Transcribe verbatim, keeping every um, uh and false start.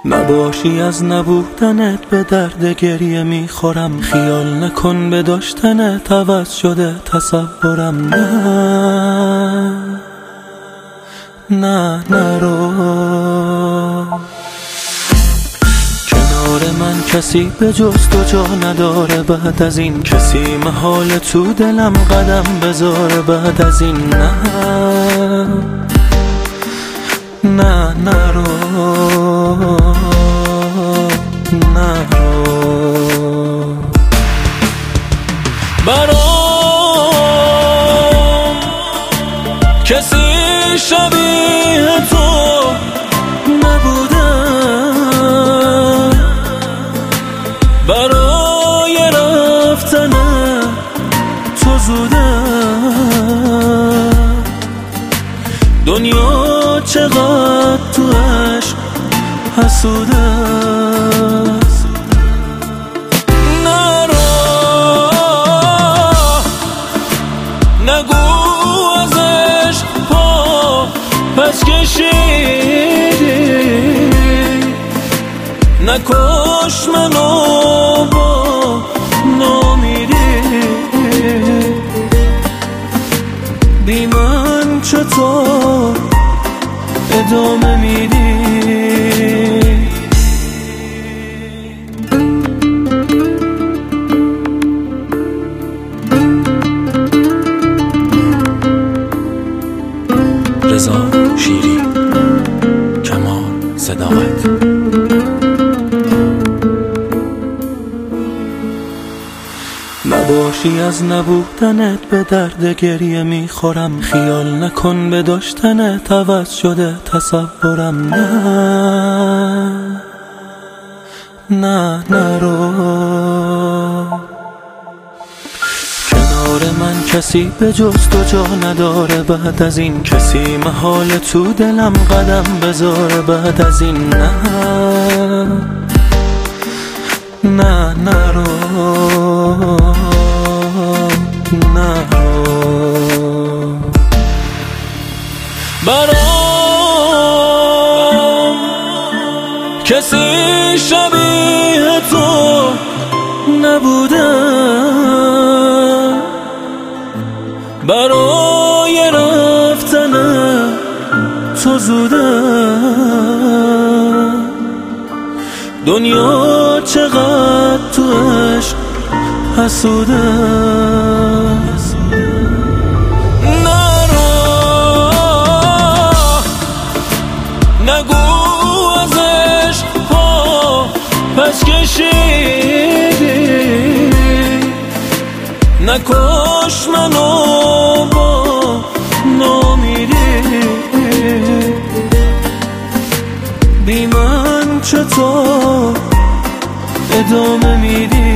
نباشی از نبودنت به درد گریه میخورم. خیال نکن به داشتنت عوض شده تصورم. نه نه نرو، کنار من کسی به جز تو جا نداره. بعد از این کسی محال تو دلم قدم بذاره. بعد از این نه نه نرو نرو. برام کسی شبیه تو نبوده. برای رفتن تو زوده. دنیا چقدر تو عشق حسوده است. نرو، نگو از عشق پا پس کشیدی. نکش منو با نامیدی. بی من چطور ادامه میدی؟ رضا شیری، کمال صداقت. نباشی از نبودنت به درد گریه میخورم. خیال نکن به داشتنت عوض شده تصورم. نه نه نرو، کنار من کسی به جز تو جا نداره. بعد از این کسی محال تو دلم قدم بذاره. بعد از این نه نه نرو نرو. برام کسی شبیه تو نبوده. برای رفتن تو زوده. دنیا چقدر تو عشق حسوده است. نرو، نگو از عشق پا پس کشیدی. نکش منو با نامیدی. بی من چطور ادامه میدی؟